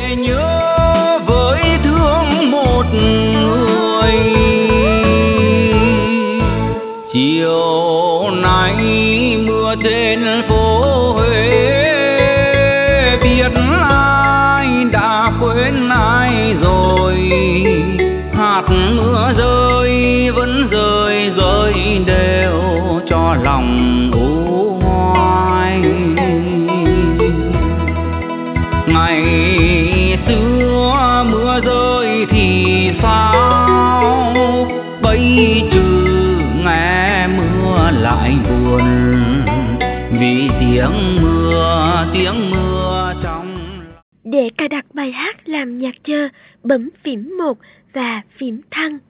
nhớ với thương một người. Chiều nay mưa trên phố Huế, biết ai đã quên ai rồi. Hạt mưa rơi vẫn rơi rơi đều cho lòng u hoài. Ngày xưa mưa rơi thì sao, bây trừ nghe mưa lại buồn, vì tiếng mưa trong. Để cài đặt bài hát làm nhạc chờ, bấm phím 1 và phím thăng.